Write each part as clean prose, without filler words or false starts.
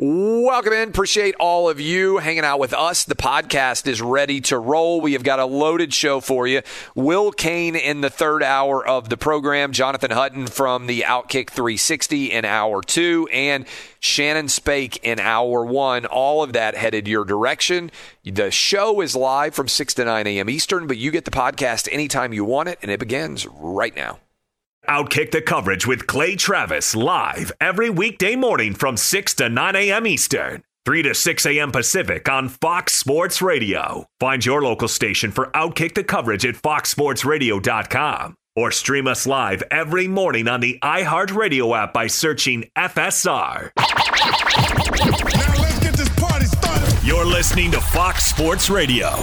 Welcome in. Appreciate all of you hanging out with us. The podcast is ready to roll. We have got a loaded show for you. Will Cain in the third hour of the program, Jonathan Hutton from the Outkick 360 in hour 2, and Shannon Spake in hour 1. All of that headed your direction. The show is live from 6 to 9 a.m. Eastern, but you get the podcast anytime you want it, and it begins right now. Outkick the coverage with Clay Travis live every weekday morning from 6 to 9 a.m. Eastern, 3 to 6 a.m. Pacific on Fox Sports Radio. Find your local station for Outkick the coverage at foxsportsradio.com or stream us live every morning on the iHeartRadio app by searching FSR. Now let's get this party started. You're listening to Fox Sports Radio.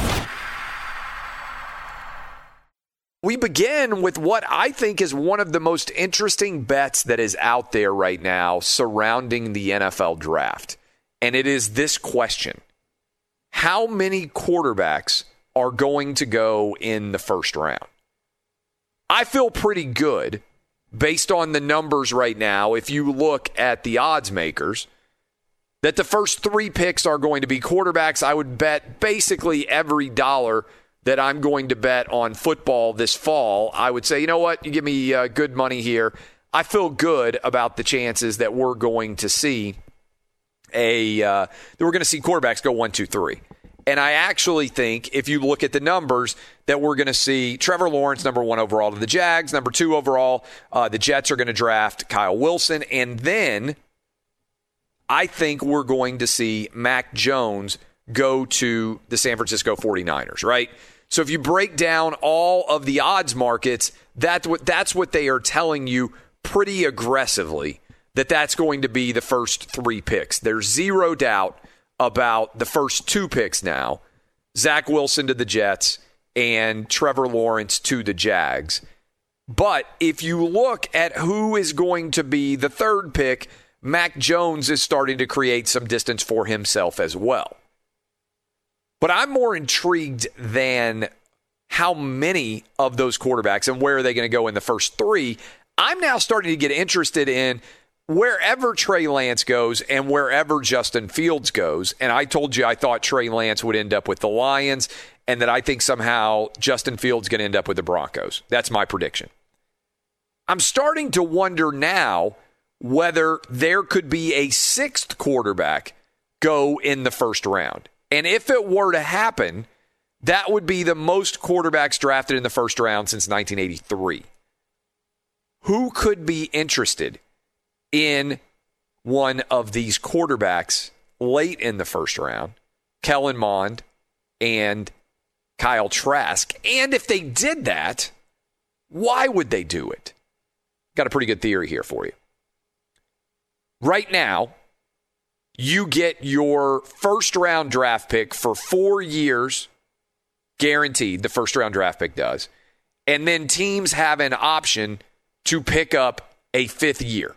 We begin with what I think is one of the most interesting bets that is out there right now surrounding the NFL draft. And it is this question: how many quarterbacks are going to go in the first round? I feel pretty good based on the numbers right now, if you look at the odds makers, that the first 3 picks are going to be quarterbacks. I would bet basically every dollar that I'm going to bet on football this fall. I would say, you know what, you give me good money here. I feel good about the chances that we're going to see quarterbacks go 1, 2, 3. And I actually think, if you look at the numbers, that we're going to see Trevor Lawrence, number 1 overall to the Jags, number 2 overall. The Jets are going to draft Kyle Wilson. And then I think we're going to see Mac Jones go to the San Francisco 49ers, right? So if you break down all of the odds markets, that's what they are telling you pretty aggressively, that's going to be the first 3 picks. There's zero doubt about the first 2 picks now, Zach Wilson to the Jets and Trevor Lawrence to the Jags. But if you look at who is going to be the 3rd pick, Mac Jones is starting to create some distance for himself as well. But I'm more intrigued than how many of those quarterbacks and where are they going to go in the first 3. I'm now starting to get interested in wherever Trey Lance goes and wherever Justin Fields goes. And I told you I thought Trey Lance would end up with the Lions and that I think somehow Justin Fields is going to end up with the Broncos. That's my prediction. I'm starting to wonder now whether there could be a 6th quarterback go in the first round. And if it were to happen, that would be the most quarterbacks drafted in the first round since 1983. Who could be interested in one of these quarterbacks late in the first round? Kellen Mond and Kyle Trask. And if they did that, why would they do it? Got a pretty good theory here for you. Right now, you get your first-round draft pick for 4 years, guaranteed, the first-round draft pick does. And then teams have an option to pick up a 5th year.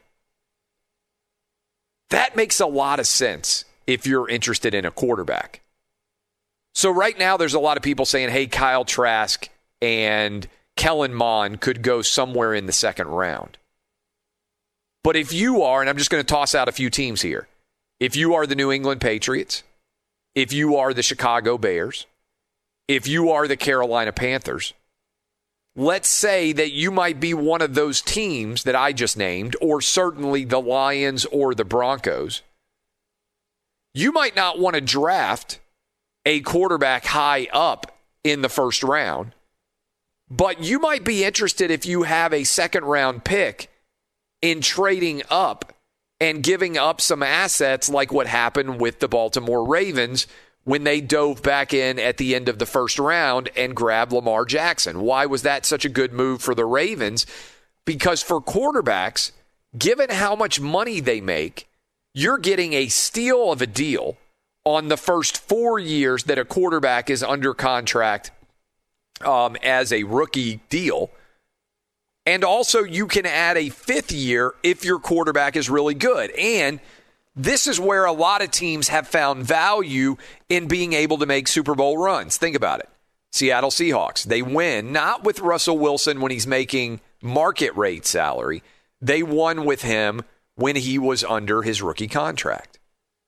That makes a lot of sense if you're interested in a quarterback. So right now there's a lot of people saying, hey, Kyle Trask and Kellen Mond could go somewhere in the 2nd round. But if you are, and I'm just going to toss out a few teams here, if you are the New England Patriots, if you are the Chicago Bears, if you are the Carolina Panthers, let's say that you might be one of those teams that I just named, or certainly the Lions or the Broncos. You might not want to draft a quarterback high up in the first round, but you might be interested if you have a 2nd round pick in trading up and giving up some assets like what happened with the Baltimore Ravens when they dove back in at the end of the first round and grabbed Lamar Jackson. Why was that such a good move for the Ravens? Because for quarterbacks, given how much money they make, you're getting a steal of a deal on the first 4 years that a quarterback is under contract as a rookie deal. And also, you can add a 5th year if your quarterback is really good. And this is where a lot of teams have found value in being able to make Super Bowl runs. Think about it. Seattle Seahawks, they win not with Russell Wilson when he's making market rate salary. They won with him when he was under his rookie contract.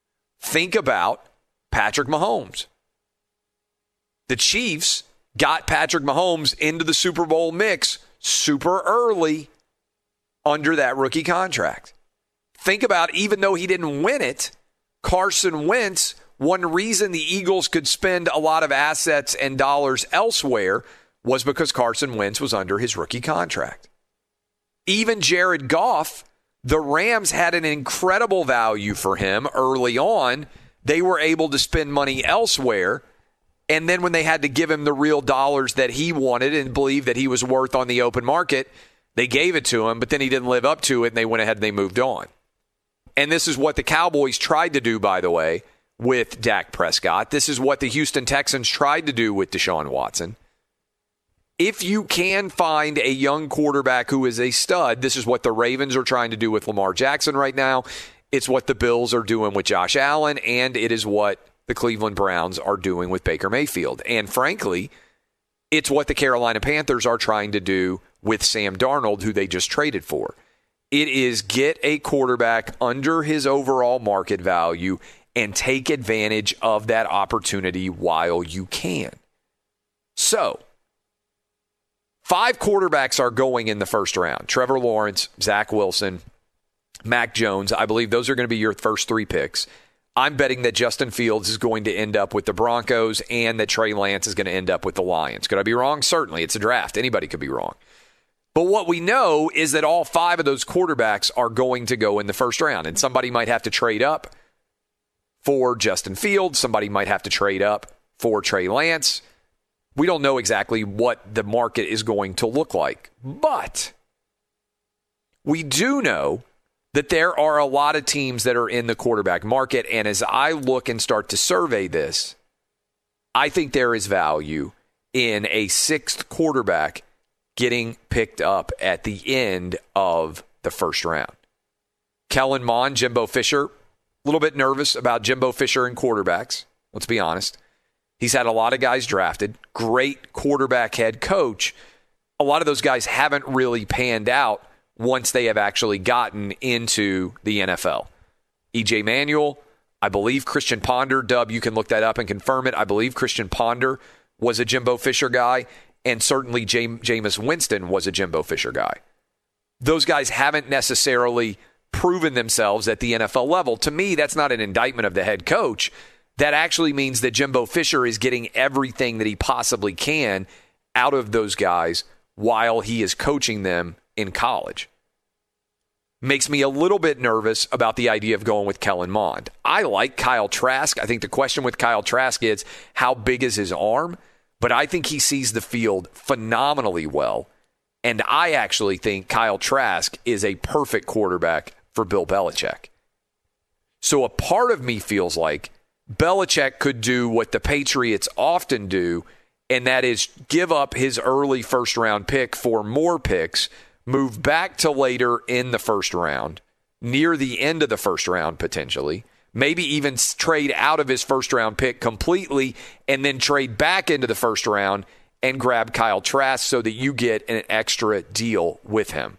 Think about Patrick Mahomes. The Chiefs got Patrick Mahomes into the Super Bowl mix super early under that rookie contract. Think about, even though he didn't win it, Carson Wentz, one reason the Eagles could spend a lot of assets and dollars elsewhere was because Carson Wentz was under his rookie contract. Even Jared Goff, the Rams had an incredible value for him early on. They were able to spend money elsewhere. And then when they had to give him the real dollars that he wanted and believed that he was worth on the open market, they gave it to him, but then he didn't live up to it, and they went ahead and they moved on. And this is what the Cowboys tried to do, by the way, with Dak Prescott. This is what the Houston Texans tried to do with Deshaun Watson. If you can find a young quarterback who is a stud, this is what the Ravens are trying to do with Lamar Jackson right now. It's what the Bills are doing with Josh Allen, and it is what the Cleveland Browns are doing with Baker Mayfield. And frankly, it's what the Carolina Panthers are trying to do with Sam Darnold, who they just traded for. It is get a quarterback under his overall market value and take advantage of that opportunity while you can. So, 5 quarterbacks are going in the first round. Trevor Lawrence, Zach Wilson, Mac Jones. I believe those are going to be your first 3 picks. I'm betting that Justin Fields is going to end up with the Broncos and that Trey Lance is going to end up with the Lions. Could I be wrong? Certainly. It's a draft. Anybody could be wrong. But what we know is that all 5 of those quarterbacks are going to go in the first round. And somebody might have to trade up for Justin Fields. Somebody might have to trade up for Trey Lance. We don't know exactly what the market is going to look like. But we do know that there are a lot of teams that are in the quarterback market. And as I look and start to survey this, I think there is value in a 6th quarterback getting picked up at the end of the first round. Kellen Mond, Jimbo Fisher, a little bit nervous about Jimbo Fisher and quarterbacks. Let's be honest. He's had a lot of guys drafted. Great quarterback head coach. A lot of those guys haven't really panned out once they have actually gotten into the NFL. E.J. Manuel, I believe Christian Ponder, Dub, you can look that up and confirm it. I believe Christian Ponder was a Jimbo Fisher guy, and certainly Jameis Winston was a Jimbo Fisher guy. Those guys haven't necessarily proven themselves at the NFL level. To me, that's not an indictment of the head coach. That actually means that Jimbo Fisher is getting everything that he possibly can out of those guys while he is coaching them in college. Makes me a little bit nervous about the idea of going with Kellen Mond. I like Kyle Trask. I think the question with Kyle Trask is, how big is his arm? But I think he sees the field phenomenally well. And I actually think Kyle Trask is a perfect quarterback for Bill Belichick. So a part of me feels like Belichick could do what the Patriots often do, and that is give up his early first-round pick for more picks, move back to later in the first round, near the end of the first round potentially, maybe even trade out of his first-round pick completely and then trade back into the first round and grab Kyle Trask so that you get an extra deal with him.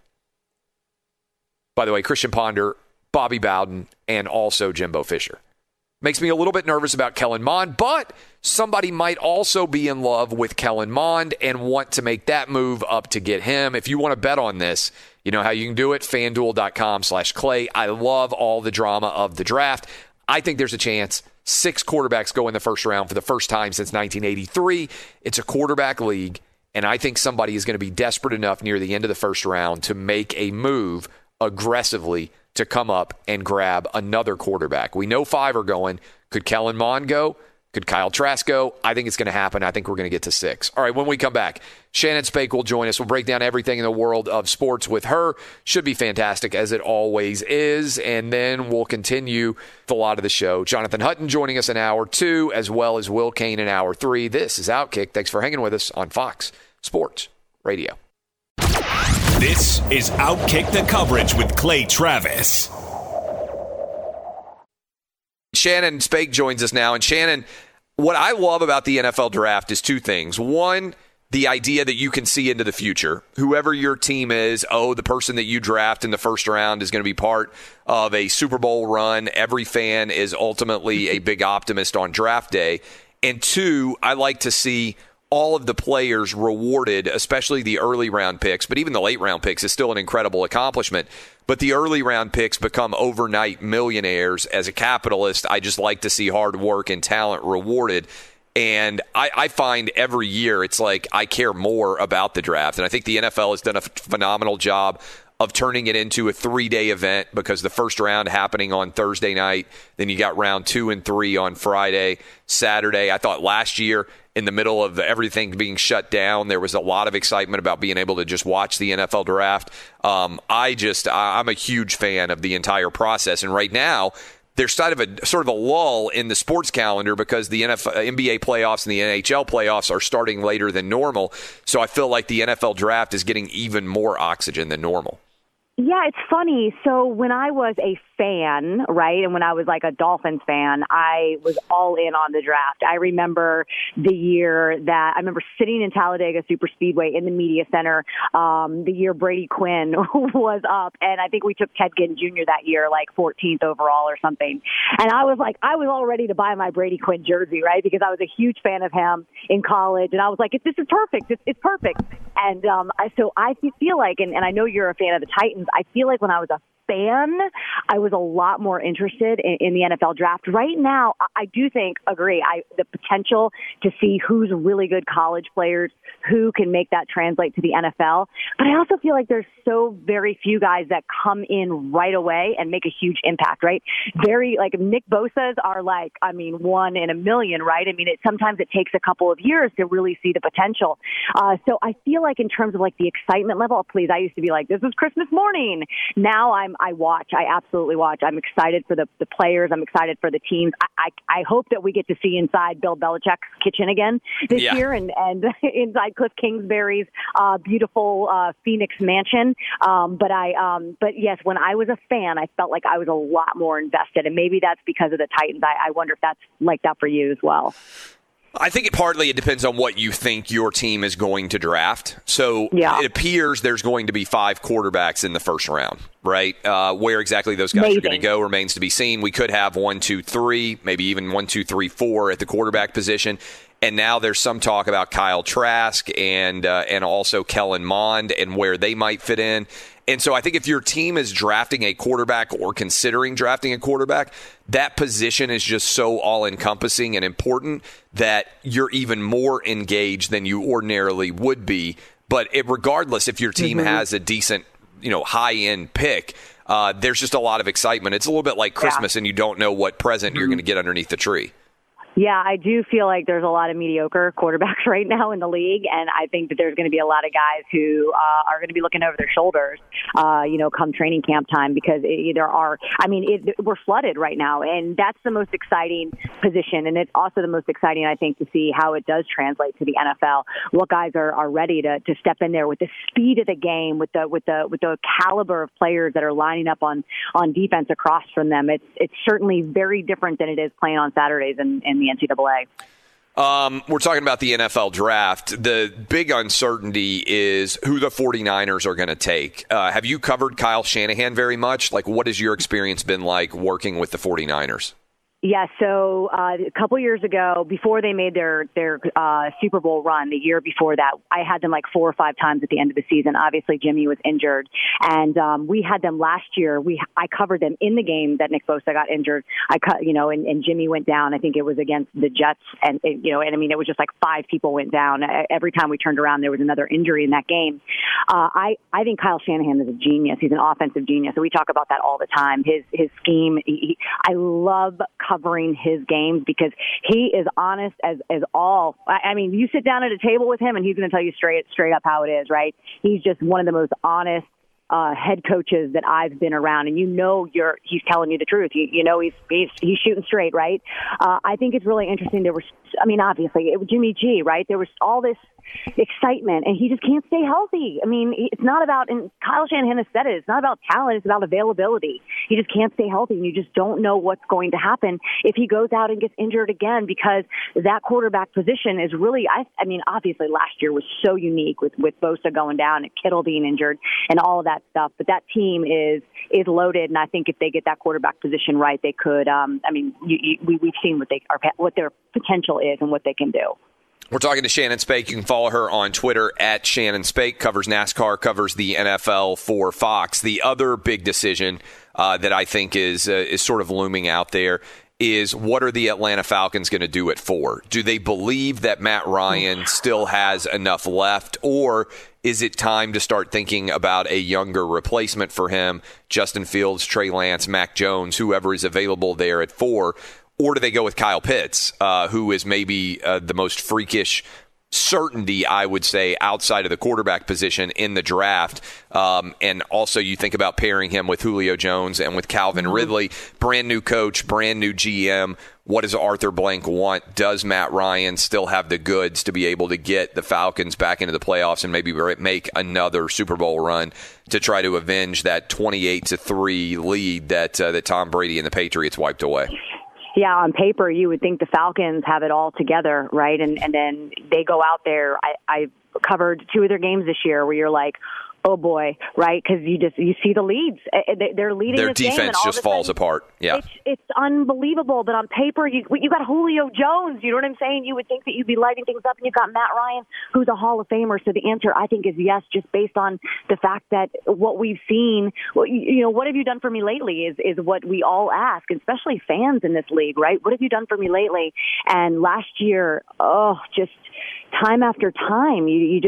By the way, Christian Ponder, Bobby Bowden, and also Jimbo Fisher. Makes me a little bit nervous about Kellen Mond, but somebody might also be in love with Kellen Mond and want to make that move up to get him. If you want to bet on this, you know how you can do it, FanDuel.com/Clay. I love all the drama of the draft. I think there's a chance 6 quarterbacks go in the first round for the first time since 1983. It's a quarterback league, and I think somebody is going to be desperate enough near the end of the first round to make a move aggressively to come up and grab another quarterback. We know 5 are going. Could Kellen Mond go? Could Kyle Trask go? I think it's going to happen. I think we're going to get to 6. All right, when we come back, Shannon Spake will join us. We'll break down everything in the world of sports with her. Should be fantastic, as it always is. And then we'll continue the lot of the show. Jonathan Hutton joining us in hour 2, as well as Will Kane in hour 3. This is Outkick. Thanks for hanging with us on Fox Sports Radio. This is Outkick the Coverage with Clay Travis. Shannon Spake joins us now. And Shannon, what I love about the NFL draft is 2 things. One, the idea that you can see into the future. Whoever your team is, the person that you draft in the first round is going to be part of a Super Bowl run. Every fan is ultimately a big optimist on draft day. And two, I like to see all of the players rewarded, especially the early round picks, but even the late round picks is still an incredible accomplishment. But the early round picks become overnight millionaires. As a capitalist, I just like to see hard work and talent rewarded. And I find every year it's like I care more about the draft. And I think the NFL has done a phenomenal job of turning it into a 3-day event, because the first round happening on Thursday night, then you got round 2 and 3 on Friday, Saturday. I thought last year, in the middle of everything being shut down, there was a lot of excitement about being able to just watch the NFL draft. I'm a huge fan of the entire process. And right now, there's sort of a lull in the sports calendar because the NBA playoffs and the NHL playoffs are starting later than normal. So I feel like the NFL draft is getting even more oxygen than normal. Yeah, it's funny. So when I was a fan, right, and when I was like a Dolphins fan, I was all in on the draft. I remember the year that I remember sitting in Talladega Superspeedway in the media center, the year Brady Quinn was up, and I think we took Ted Ginn Jr. that year, like 14th overall or something. And I was all ready to buy my Brady Quinn jersey, right, because I was a huge fan of him in college, and I was like, this is perfect. It's perfect. And so I feel like, and I know you're a fan of the Titans, I feel like when I was a fan, I was a lot more interested in the NFL draft. Right now, I do agree, the potential to see who's really good college players, who can make that translate to the NFL. But I also feel like there's so very few guys that come in right away and make a huge impact, right? Nick Bosa's are one in a million, right? I mean, sometimes it takes a couple of years to really see the potential. So I feel like in terms of like the excitement level, please, I used to be like, this is Christmas morning. Now I absolutely watch. I'm excited for the players. I'm excited for the teams. I hope that we get to see inside Bill Belichick's kitchen again this year and inside Cliff Kingsbury's beautiful Phoenix mansion. But yes, when I was a fan, I felt like I was a lot more invested, and maybe that's because of the Titans. I wonder if that's like that for you as well. I think it depends on what you think your team is going to draft. So It appears there's going to be 5 quarterbacks in the first round, right? Where exactly those guys are going to go remains to be seen. We could have 1, 2, 3, maybe even 1, 2, 3, 4 at the quarterback position. And now there's some talk about Kyle Trask and also Kellen Mond and where they might fit in. And so I think if your team is drafting a quarterback or considering drafting a quarterback, that position is just so all-encompassing and important that you're even more engaged than you ordinarily would be. But regardless, if your team has a decent, high-end pick, there's just a lot of excitement. It's a little bit like Christmas, and you don't know what present you're going to get underneath the tree. Yeah, I do feel like there's a lot of mediocre quarterbacks right now in the league, and I think that there's going to be a lot of guys who are going to be looking over their shoulders, come training camp time, because we're flooded right now, and that's the most exciting position, and it's also the most exciting, I think, to see how it does translate to the NFL. What guys are ready to step in there with the speed of the game, with the caliber of players that are lining up on defense across from them. It's certainly very different than it is playing on Saturdays in the NCAA. We're talking about the NFL draft. The big uncertainty is who the 49ers are going to take. Have you covered Kyle Shanahan very much? Like, what has your experience been like working with the 49ers? Yeah, so a couple years ago, before they made their Super Bowl run, the year before that, I had them like 4 or 5 times at the end of the season. Obviously, Jimmy was injured, and we had them last year. I covered them in the game that Nick Bosa got injured. And Jimmy went down. I think it was against the Jets, and it was just like 5 people went down. Every time we turned around, there was another injury in that game. I think Kyle Shanahan is a genius. He's an offensive genius, and we talk about that all the time. His scheme. I love covering his games because he is honest as all. I mean, you sit down at a table with him and he's going to tell you straight up how it is, right? He's just one of the most honest head coaches that I've been around, and he's telling you the truth. He's shooting straight, right? I think it's really interesting. There were I mean, obviously, Jimmy G, right? There was all this excitement, and he just can't stay healthy. I mean, it's not about, and Kyle Shanahan has said it, it's not about talent, it's about availability. He just can't stay healthy, and you just don't know what's going to happen if he goes out and gets injured again, because that quarterback position is really, I mean, obviously last year was so unique with Bosa going down and Kittle being injured and all of that stuff, but that team is loaded, and I think if they get that quarterback position right, they could, I mean, we've seen what their potential is and what they can do. We're talking to Shannon Spake. You can follow her on Twitter at Shannon Spake, covers NASCAR, covers the NFL for Fox. The other big decision that I think is sort of looming out there is, what are the Atlanta Falcons going to do at 4? Do they believe that Matt Ryan still has enough left, or is it time to start thinking about a younger replacement for him, Justin Fields, Trey Lance, Mac Jones, whoever is available there at 4? Or do they go with Kyle Pitts, who is maybe the most freakish certainty, I would say, outside of the quarterback position in the draft? And also you think about pairing him with Julio Jones and with Calvin Ridley. Brand new coach, brand new GM. What does Arthur Blank want? Does Matt Ryan still have the goods to be able to get the Falcons back into the playoffs and maybe make another Super Bowl run to try to avenge that 28-3 lead that Tom Brady and the Patriots wiped away? Yeah, on paper, you would think the Falcons have it all together, right? And then they go out there. I covered 2 of their games this year where you're like, oh boy, right? Because you see the leads. They're leading their this game, defense just falls apart. Yeah, it's unbelievable. But on paper, you got Julio Jones. You know what I'm saying? You would think that you'd be lighting things up, and you've got Matt Ryan, who's a Hall of Famer. So the answer, I think, is yes, just based on the fact that what we've seen. What have you done for me lately? Is what we all ask, especially fans in this league, right? What have you done for me lately? And last year, just time after time, you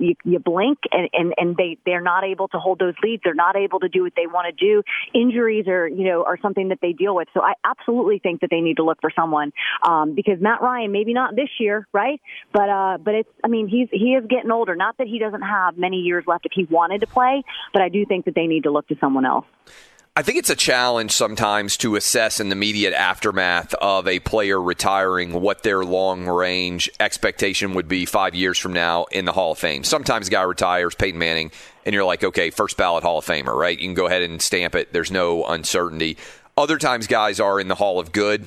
blink and they're not able to hold those leads. They're not able to do what they want to do. Injuries are something that they deal with. So I absolutely think that they need to look for someone, because Matt Ryan, maybe not this year, right? But it's, I mean, he is getting older. Not that he doesn't have many years left if he wanted to play, but I do think that they need to look to someone else. I think it's a challenge sometimes to assess in the immediate aftermath of a player retiring what their long-range expectation would be 5 years from now in the Hall of Fame. Sometimes a guy retires, Peyton Manning, and you're like, okay, first ballot Hall of Famer, right? You can go ahead and stamp it. There's no uncertainty. Other times guys are in the Hall of Good,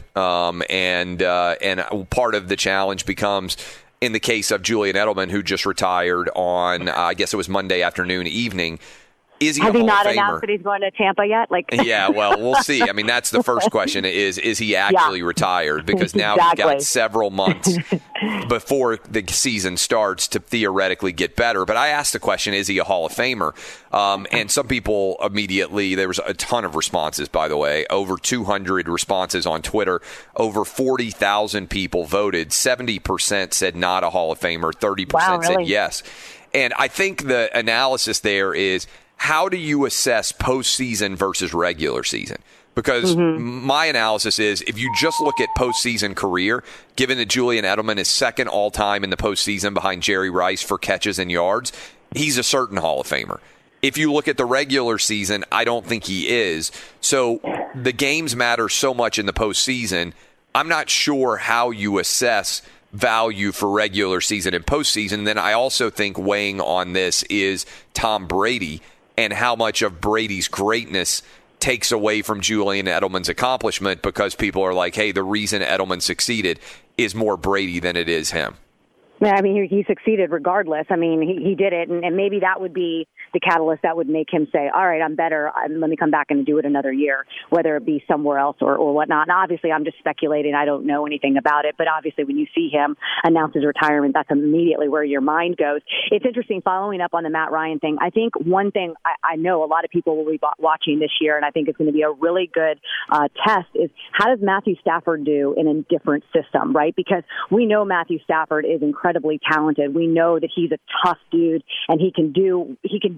and part of the challenge becomes, in the case of Julian Edelman, who just retired on, I guess it was Monday evening, is he Has he not Famer? announced that he's going to Tampa yet? Yeah, well, we'll see. I mean, that's the first question is he actually retired? Because now you've got several months before the season starts to theoretically get better. But I asked the question, is he a Hall of Famer? And some people immediately, there was a ton of responses, by the way, over 200 responses on Twitter, over 40,000 people voted. 70% said not a Hall of Famer, 30% said yes. And I think the analysis there is, how do you assess postseason versus regular season? Because my analysis is, if you just look at postseason career, given that Julian Edelman is second all-time in the postseason behind Jerry Rice for catches and yards, he's a certain Hall of Famer. If you look at the regular season, I don't think he is. So the games matter so much in the postseason. I'm not sure how you assess value for regular season and postseason. Then I also think weighing on this is Tom Brady and how much of Brady's greatness takes away from Julian Edelman's accomplishment, because people are like, hey, the reason Edelman succeeded is more Brady than it is him. Yeah, I mean, he succeeded regardless. I mean, he did it, and maybe that would be the catalyst that would make him say, all right, I'm better. Let me come back and do it another year, whether it be somewhere else or whatnot. And obviously, I'm just speculating. I don't know anything about it. But obviously, when you see him announce his retirement, that's immediately where your mind goes. It's interesting, following up on the Matt Ryan thing. I think one thing I know a lot of people will be watching this year, and I think it's going to be a really good test, is how does Matthew Stafford do in a different system, right? Because we know Matthew Stafford is incredibly talented. We know that he's a tough dude, and he can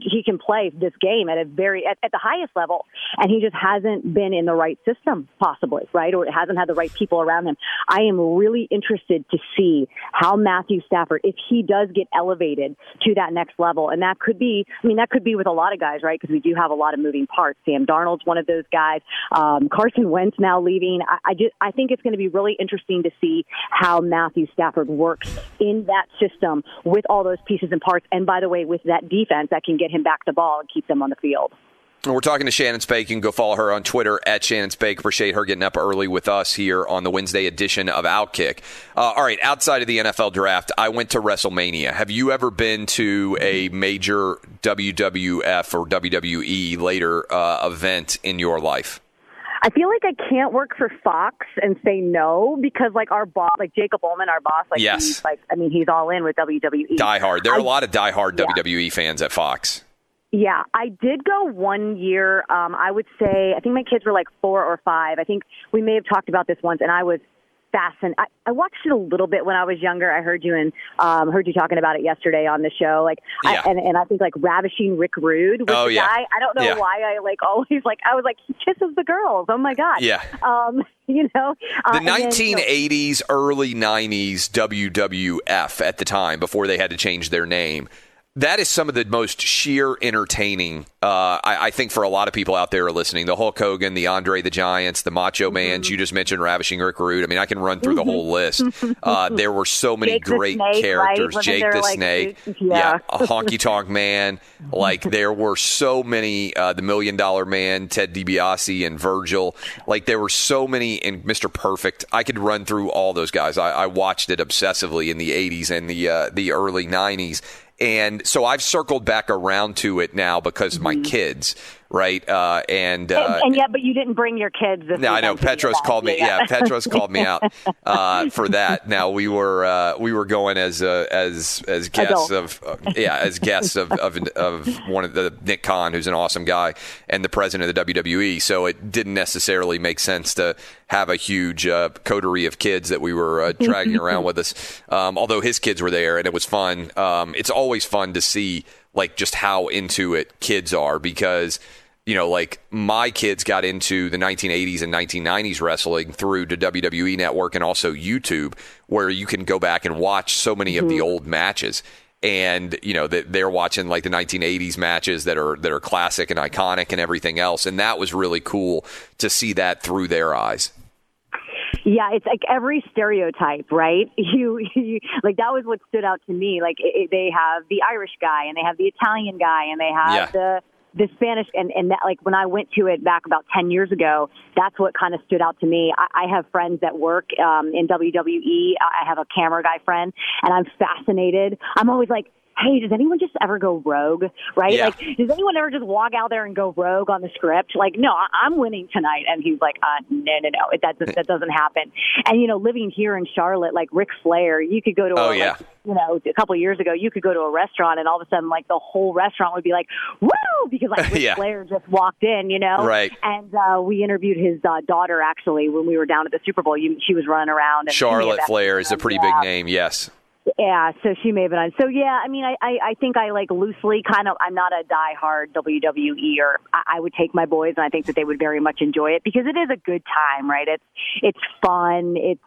he can play this game at at the highest level, and he just hasn't been in the right system, possibly, right? Or hasn't had the right people around him. I am really interested to see how Matthew Stafford, if he does get elevated to that next level, and that could be with a lot of guys, right? Because we do have a lot of moving parts. Sam Darnold's one of those guys. Carson Wentz now leaving. I think it's going to be really interesting to see how Matthew Stafford works in that system with all those pieces and parts. And by the way, with that defense that can get him back the ball and keep them on the field. We're talking to Shannon Spake. You can go follow her on Twitter at Shannon Spake. Appreciate her getting up early with us here on the Wednesday edition of Outkick. All right, outside of the NFL draft, I went to WrestleMania. Have you ever been to a major WWF or WWE later event in your life? I feel like I can't work for Fox and say no because, like, our boss, like Jacob Ullman, our boss, like, yes. he's all in with WWE. Diehard. There are a lot of diehard WWE fans at Fox. Yeah, I did go 1 year. I would say, I think my kids were like 4 or 5. I think we may have talked about this once, and I was fascinated. I watched it a little bit when I was younger. I heard you talking about it yesterday on the show. Like, yeah. I think like Ravishing Rick Rude was the guy. I don't know why I was like he kisses the girls. Oh my god. Yeah. The 1980s, early 90s WWF at the time before they had to change their name. That is some of the most sheer entertaining, I think, for a lot of people out there listening. The Hulk Hogan, the Andre the Giants, the Macho Mans. You just mentioned Ravishing Rick Rude. I mean, I can run through the whole list. There were so many Jake great Snake, characters. right? Jake the Snake. Yeah. A Honky Tonk Man. Like, there were so many. The $1 Million Man, Ted DiBiase, and Virgil. Like, there were so many. And Mr. Perfect. I could run through all those guys. I watched it obsessively in the 80s and the early 90s. And so I've circled back around to it now because of my kids, right? And yet, but you didn't bring your kids. No, I know. Petros called me. Yeah, Petros called me out for that. Now we were going as guests of one of the Nick Khan, who's an awesome guy, and the president of the WWE. So it didn't necessarily make sense to have a huge coterie of kids that we were dragging around with us. Although his kids were there and it was fun. It's always fun to see like just how into it kids are because, you know, like my kids got into the 1980s and 1990s wrestling through the WWE Network and also YouTube, where you can go back and watch so many of the old matches. And, you know, they're watching like the 1980s matches that are classic and iconic and everything else. And that was really cool to see that through their eyes. Yeah, it's like every stereotype, right? You like that was what stood out to me. Like they have the Irish guy, and they have the Italian guy, and they have the Spanish, and that, like when I went to it back about 10 years ago, that's what kind of stood out to me. I have friends that work in WWE. I have a camera guy friend, and I'm fascinated. I'm always like, hey, does anyone just ever go rogue, right? Yeah. Like, does anyone ever just walk out there and go rogue on the script? Like, no, I'm winning tonight. And he's like, no, that doesn't happen. And, you know, living here in Charlotte, like Ric Flair, you could go to a couple of years ago, you could go to a restaurant and all of a sudden, like, the whole restaurant would be like, woo, because, like, Ric Flair just walked in, you know? Right. And we interviewed his daughter, actually, when we were down at the Super Bowl. She was running around. And Charlotte Flair is a pretty big name, yes. Yeah, so she may have been on. So, yeah, I mean, I think I like loosely kind of, I'm not a diehard WWE, or I would take my boys, and I think that they would very much enjoy it because it is a good time, right? It's fun. It's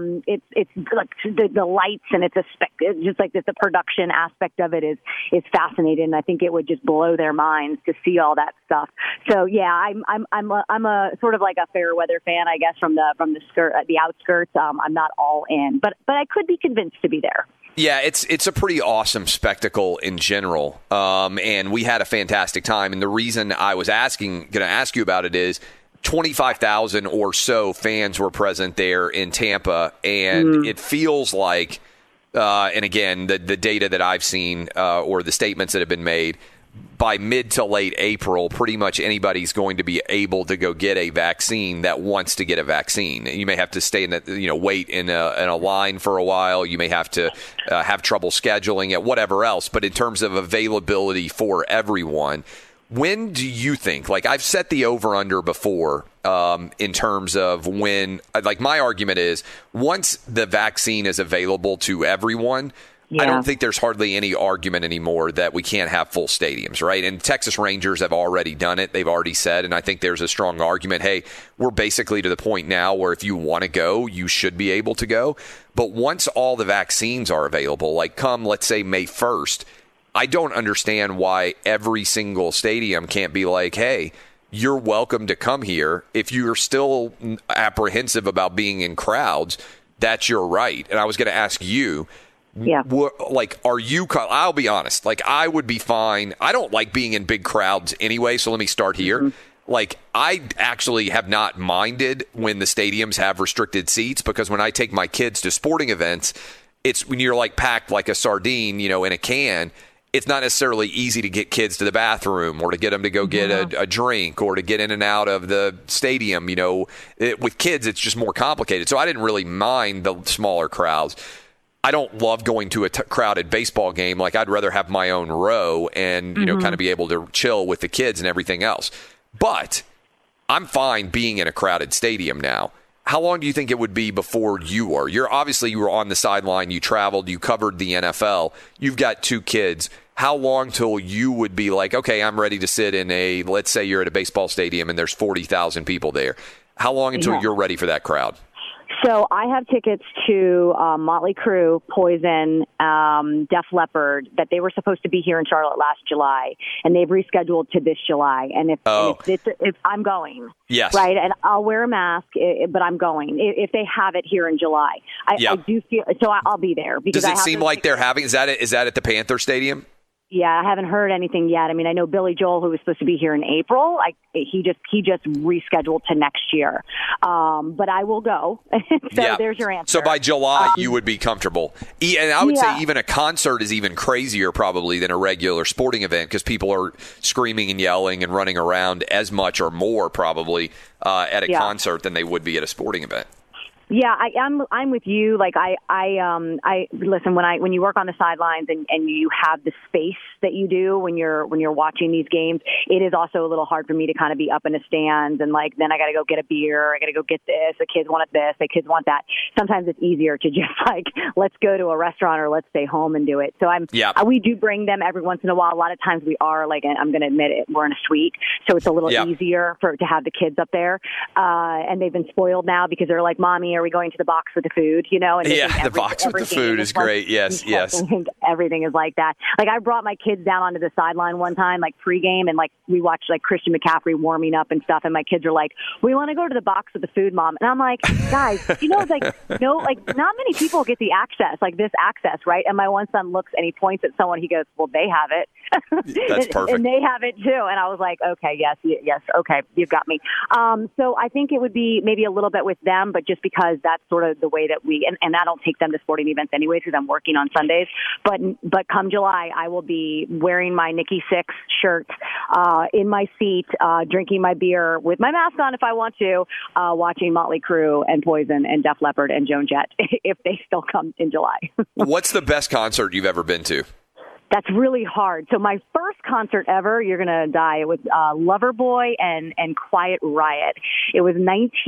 like the lights, and it's just like the production aspect of it is fascinating. And I think it would just blow their minds to see all that stuff. So, yeah, I'm a sort of like a fair weather fan, I guess, from the outskirts. I'm not all in, but I could be convinced to be there. Yeah, it's a pretty awesome spectacle in general, and we had a fantastic time. And the reason I was going to ask you about it is 25,000 or so fans were present there in Tampa, and it feels like, and again, the data that I've seen or the statements that have been made, by mid to late April, pretty much anybody's going to be able to go get a vaccine that wants to get a vaccine. You may have to stay wait in a line for a while. You may have to have trouble scheduling it, whatever else. But in terms of availability for everyone, when do you think, like I've set the over-under before in terms of when, like my argument is once the vaccine is available to everyone, I don't think there's hardly any argument anymore that we can't have full stadiums, right? And Texas Rangers have already done it. They've already said, and I think there's a strong argument, hey, we're basically to the point now where if you want to go, you should be able to go. But once all the vaccines are available, like come, let's say, May 1st, I don't understand why every single stadium can't be like, hey, you're welcome to come here. If you're still apprehensive about being in crowds, that's your right. And I was going to ask you, are you, I'll be honest, like I would be fine. I don't like being in big crowds anyway, so let me start here. Mm-hmm. Like I actually have not minded when the stadiums have restricted seats, because when I take my kids to sporting events, it's when you're like packed like a sardine, in a can. It's not necessarily easy to get kids to the bathroom or to get them to go get a drink or to get in and out of the stadium. With kids, it's just more complicated. So I didn't really mind the smaller crowds. I don't love going to a crowded baseball game. Like I'd rather have my own row and, kind of be able to chill with the kids and everything else. But I'm fine being in a crowded stadium now. How long do you think it would be before you were? You were on the sideline. You traveled. You covered the NFL. You've got 2 kids. How long till you would be like, okay, I'm ready to sit in let's say you're at a baseball stadium and there's 40,000 people there. How long until you're ready for that crowd? So I have tickets to Motley Crue, Poison, Def Leppard, that they were supposed to be here in Charlotte last July, and they've rescheduled to this July. And if I'm going, yes, right, and I'll wear a mask, but I'm going if they have it here in July. I do feel so. I'll be there because does it seem like they're having? Is that at the Panther Stadium? Yeah, I haven't heard anything yet. I mean, I know Billy Joel, who was supposed to be here in April, he just rescheduled to next year. But I will go. There's your answer. So by July, you would be comfortable. And I would say even a concert is even crazier probably than a regular sporting event, because people are screaming and yelling and running around as much or more probably at a concert than they would be at a sporting event. Yeah, I'm with you. Like I listen, when you work on the sidelines and you have the space that you do when you're watching these games, it is also a little hard for me to kind of be up in the stands and like then I got to go get a beer, I got to go get this, the kids want this, the kids want that. Sometimes it's easier to just like let's go to a restaurant or let's stay home and do it. So we do bring them every once in a while. A lot of times we are like, I'm going to admit it, we're in a suite, so it's a little easier to have the kids up there, and they've been spoiled now because they're like, Mommy, are we going to the box with the food, And the box with the food is great. Yes. Everything is like that. Like I brought my kids down onto the sideline one time, like pregame, and like we watched like Christian McCaffrey warming up and stuff, and my kids are like, we want to go to the box with the food, Mom. And I'm like, guys, it's like, no, like not many people get the access, like this access, right? And my one son looks and he points at someone, he goes, well, they have it. That's perfect. And they have it too. And I was like, okay, yes, okay, you've got me. So I think it would be maybe a little bit with them, but just because that's sort of the way that and I don't take them to sporting events anyway because I'm working on Sundays. But come July, I will be wearing my Nikki Sixx shirt in my seat, drinking my beer with my mask on if I want to, watching Motley Crue and Poison and Def Leppard and Joan Jett if they still come in July. What's the best concert you've ever been to? That's really hard. So my first concert ever, you're going to die, it was Loverboy and Quiet Riot. It was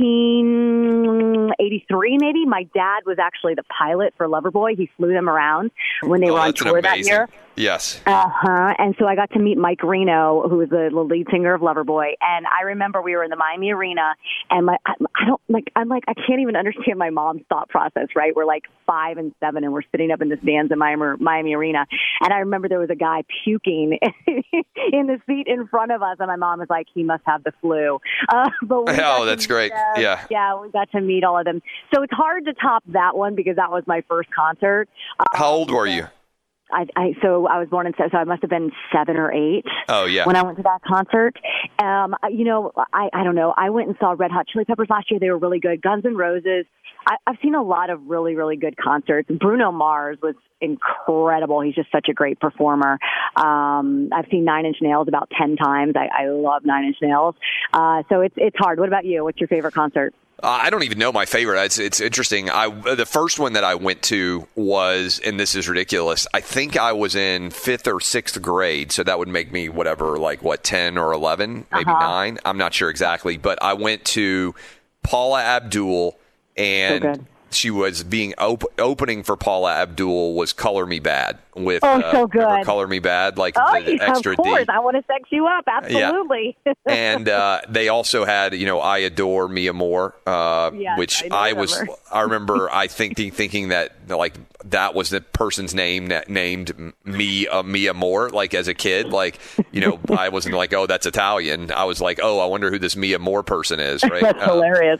1983 maybe. My dad was actually the pilot for Loverboy. He flew them around when they were on tour that year. Yes. And so I got to meet Mike Reno, who was the lead singer of Loverboy. And I remember we were in the Miami Arena, and I can't even understand my mom's thought process, right? We're like 5 and 7, and we're sitting up in the stands in Miami Arena. And I remember there was a guy puking in the seat in front of us, and my mom was like, he must have the flu. That's great. Yeah. Yeah, we got to meet all of them. So it's hard to top that one because that was my first concert. How old were you? So I was born in, so I must have been 7 or 8. Oh, yeah. When I went to that concert. I don't know. I went and saw Red Hot Chili Peppers last year. They were really good. Guns N' Roses. I've seen a lot of really, really good concerts. Bruno Mars was incredible. He's just such a great performer. I've seen 9 Inch Nails about 10 times. I love 9 Inch Nails. So it's hard. What about you? What's your favorite concert? I don't even know my favorite. It's interesting. The first one that I went to was, and this is ridiculous, I think I was in 5th or 6th grade, so that would make me 10 or 11, maybe 9. I'm not sure exactly, but I went to Paula Abdul and she was being opening for Paula Abdul was "Color Me Bad" with so good. "Color Me Bad," like the extra of course. D. I want to sex you up, absolutely. Yeah. And they also had, "I Adore Mi Amor," which I remember thinking that like that was the person's name named Mi Amor, like as a kid, like I wasn't like, oh, that's Italian. I was like, oh, I wonder who this Mi Amor person is, right? That's hilarious.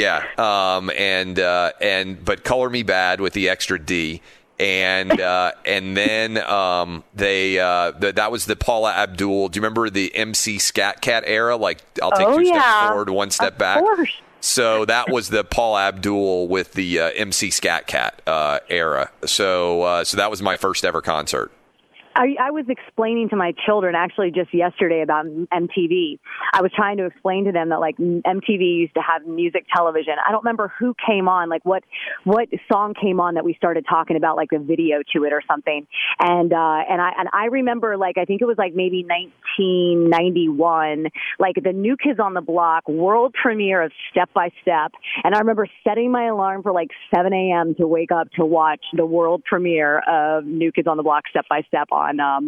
But "Color Me Bad" with the extra D. And then that was the Paula Abdul. Do you remember the MC Scat Cat era? Like, I'll take 2 steps forward, 1 step back. Of course. So that was the Paula Abdul with the MC Scat Cat era. So that was my first ever concert. I was explaining to my children actually just yesterday about MTV. I was trying to explain to them that like MTV used to have music television. I don't remember who came on, like what song came on that we started talking about, like the video to it or something. And I remember, like, I think it was like maybe 1991, like the New Kids on the Block world premiere of Step by Step. And I remember setting my alarm for like 7 a.m. to wake up to watch the world premiere of New Kids on the Block Step by Step on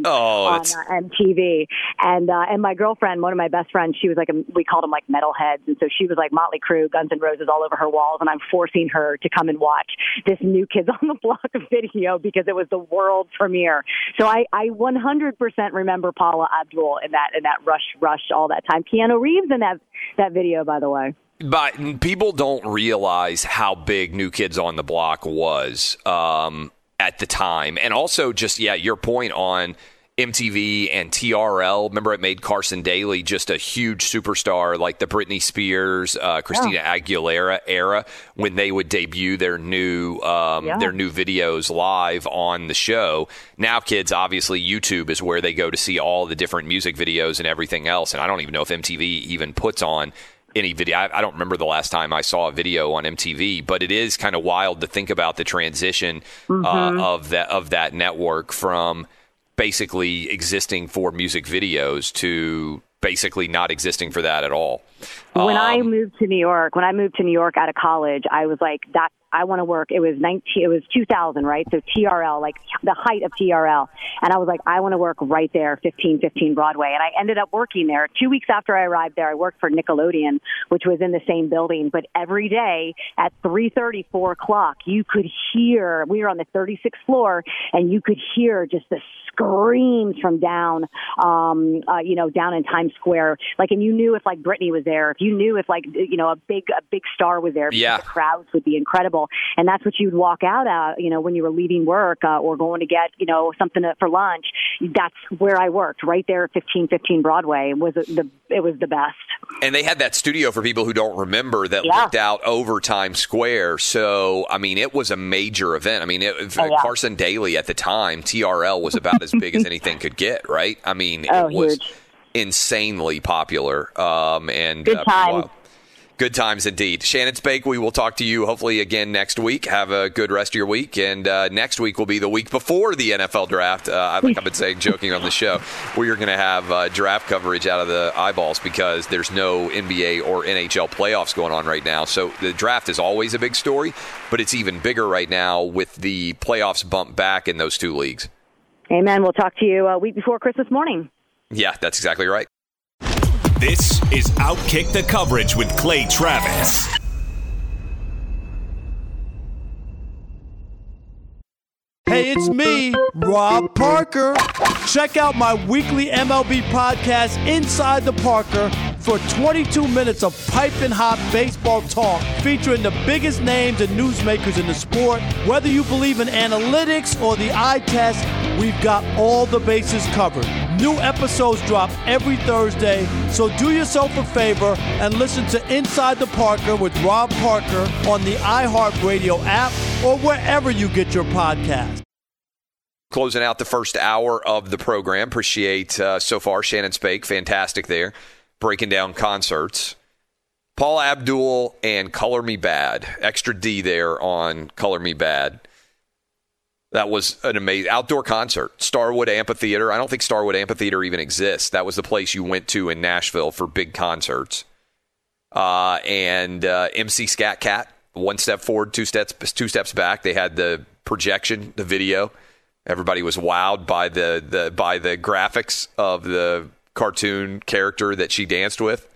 MTV. And my girlfriend, one of my best friends, she was like, we called them like metalheads. And so she was like Motley Crue, Guns N' Roses all over her walls. And I'm forcing her to come and watch this New Kids on the Block video because it was the world premiere. So I 100% remember Paula Abdul in that rush all that time. Keanu Reeves in that video, by the way. But people don't realize how big New Kids on the Block was at the time. And also just, your point on MTV and TRL. Remember, it made Carson Daly just a huge superstar, like the Britney Spears, Christina Aguilera era, when they would debut their new videos live on the show. Now kids, obviously, YouTube is where they go to see all the different music videos and everything else. And I don't even know if MTV even puts on any video. I don't remember the last time I saw a video on MTV, but it is kind of wild to think about the transition of that network from basically existing for music videos to basically not existing for that at all. When I moved to New York out of college, I was like, that I want to work. It was 2000, right? So TRL, like the height of TRL. And I was like, I want to work right there, 1515 Broadway. And I ended up working there. 2 weeks after I arrived there, I worked for Nickelodeon, which was in the same building. But every day at 3:30, 4 o'clock, you could hear, we were on the 36th floor, and you could hear just the screams from down in Times Square. Like, and you knew if like Britney was there, if you knew if like, a big star was there, the crowds would be incredible. And that's what you'd walk out at, when you were leaving work or going to get, something for lunch. That's where I worked, right there at 1515 Broadway. It was the best. And they had that studio, for people who don't remember, that looked out over Times Square. So, I mean, it was a major event. I mean, Carson Daly at the time, TRL was about as big as anything could get, right? I mean, it was insanely popular. Good times. Good times indeed. Shannon Spake, we will talk to you hopefully again next week. Have a good rest of your week. And next week will be the week before the NFL draft. I think I've been saying, joking on the show, we are going to have draft coverage out of the eyeballs because there's no NBA or NHL playoffs going on right now. So the draft is always a big story, but it's even bigger right now with the playoffs bumped back in those two leagues. Amen. We'll talk to you a week before Christmas morning. Yeah, that's exactly right. This is Outkick the Coverage with Clay Travis. Hey, it's me, Rob Parker. Check out my weekly MLB podcast, Inside the Parker, for 22 minutes of piping hot baseball talk featuring the biggest names and newsmakers in the sport. Whether you believe in analytics or the eye test, we've got all the bases covered. New episodes drop every Thursday, so do yourself a favor and listen to Inside the Parker with Rob Parker on the iHeartRadio app or wherever you get your podcast. Closing out the first hour of the program. Appreciate so far Shannon Spake. Fantastic there. Breaking down concerts. Paula Abdul and Color Me Bad. Extra D there on Color Me Bad. That was an amazing outdoor concert. Starwood Amphitheater. I don't think Starwood Amphitheater even exists. That was the place you went to in Nashville for big concerts. And MC Scat Cat one step forward, two steps back. They had the projection, the video. Everybody was wowed by the graphics of the cartoon character that she danced with.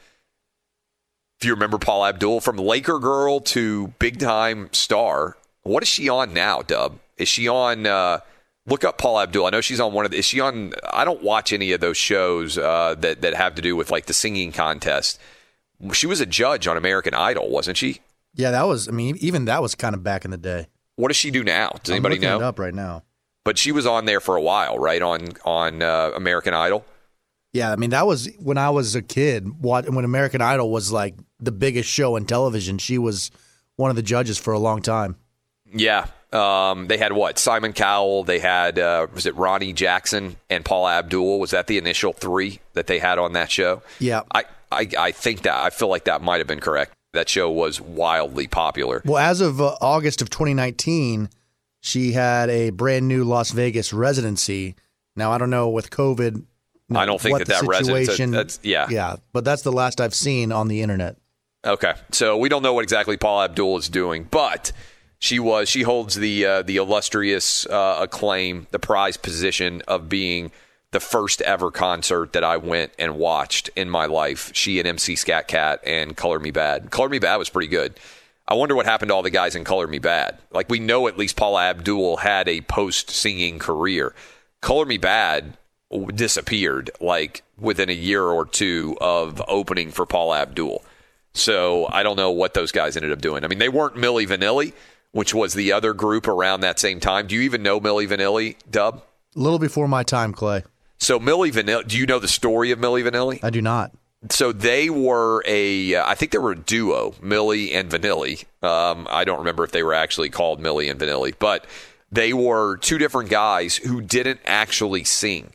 If you remember Paula Abdul, from Laker girl to big time star, what is she on now, Dub? Is she on? Look up Paula Abdul. I know she's on one of. Is she on? I don't watch any of those shows that have to do with like the singing contest. She was a judge on American Idol, wasn't she? Yeah, that was. I mean, even that was kind of back in the day. What does she do now? Does anybody know? I'm looking it up right now. But she was on there for a while, right? On American Idol. Yeah, I mean, that was when I was a kid. When American Idol was like the biggest show in television, she was one of the judges for a long time. Yeah. They had what? Simon Cowell. They had, was it Ronnie Jackson and Paula Abdul? Was that the initial three that they had on that show? Yeah. I think that, I feel like that might have been correct. That show was wildly popular. Well, as of August of 2019, she had a brand new Las Vegas residency. Now, I don't know with COVID. I don't think that residency. Yeah, but that's the last I've seen on the internet. Okay, so we don't know what exactly Paula Abdul is doing, but she holds the illustrious acclaim, the prized position of being the first ever concert that I went and watched in my life. She and MC Scat Cat and Color Me Bad. Color Me Bad was pretty good. I wonder what happened to all the guys in Color Me Bad. Like, we know at least Paula Abdul had a post-singing career. Color Me Bad disappeared like within a year or two of opening for Paula Abdul. So I don't know what those guys ended up doing. I mean, they weren't Milli Vanilli, which was the other group around that same time. Do you even know Milli Vanilli, Dub? A little before my time, Clay. So Milli Vanilli, do you know the story of Milli Vanilli? I do not. So they were I think they were a duo, Milli and Vanilli. I don't remember if they were actually called Milli and Vanilli, but they were two different guys who didn't actually sing.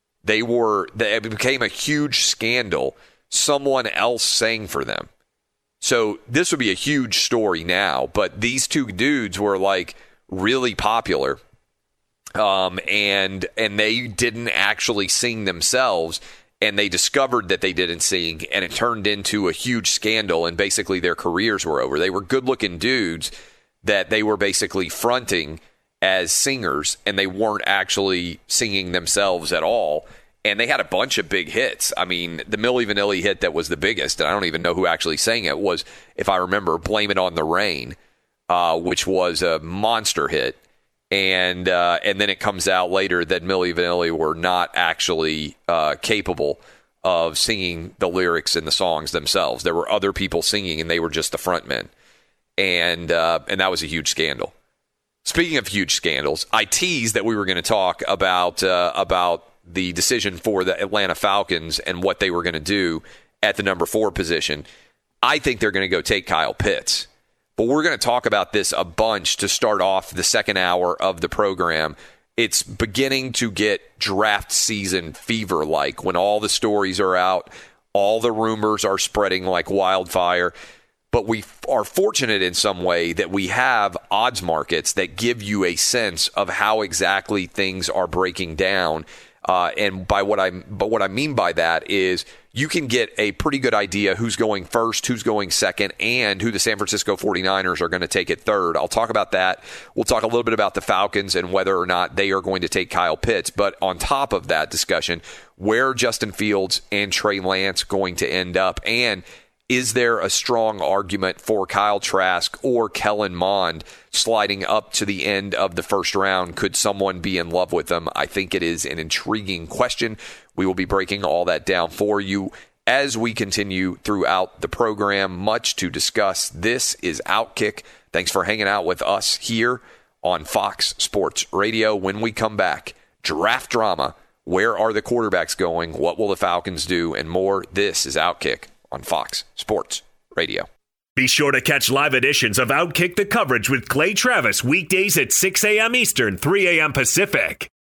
It became a huge scandal. Someone else sang for them. So this would be a huge story now, but these two dudes were like really popular. And they didn't actually sing themselves, and they discovered that they didn't sing, and it turned into a huge scandal, and basically their careers were over. They were good-looking dudes that they were basically fronting as singers, and they weren't actually singing themselves at all. And they had a bunch of big hits. I mean, the Milli Vanilli hit that was the biggest, and I don't even know who actually sang it, was, if I remember, Blame It on the Rain, which was a monster hit. And then it comes out later that Milli Vanilli were not actually capable of singing the lyrics in the songs themselves. There were other people singing, and they were just the frontmen. And that was a huge scandal. Speaking of huge scandals, I teased that we were going to talk about the decision for the Atlanta Falcons and what they were going to do at the number 4 position. I think they're going to go take Kyle Pitts. But we're going to talk about this a bunch to start off the second hour of the program. It's beginning to get draft season fever-like when all the stories are out, all the rumors are spreading like wildfire. But we are fortunate in some way that we have odds markets that give you a sense of how exactly things are breaking down. And what I mean by that is you can get a pretty good idea who's going first, who's going second, and who the San Francisco 49ers are going to take at third. I'll talk about that. We'll talk a little bit about the Falcons and whether or not they are going to take Kyle Pitts. But on top of that discussion, where are Justin Fields and Trey Lance going to end up? And is there a strong argument for Kyle Trask or Kellen Mond sliding up to the end of the first round? Could someone be in love with them? I think it is an intriguing question. We will be breaking all that down for you as we continue throughout the program. Much to discuss. This is Outkick. Thanks for hanging out with us here on Fox Sports Radio. When we come back, draft drama. Where are the quarterbacks going? What will the Falcons do? And more. This is Outkick on Fox Sports Radio. Be sure to catch live editions of Outkick the Coverage with Clay Travis weekdays at 6 a.m. Eastern, 3 a.m. Pacific.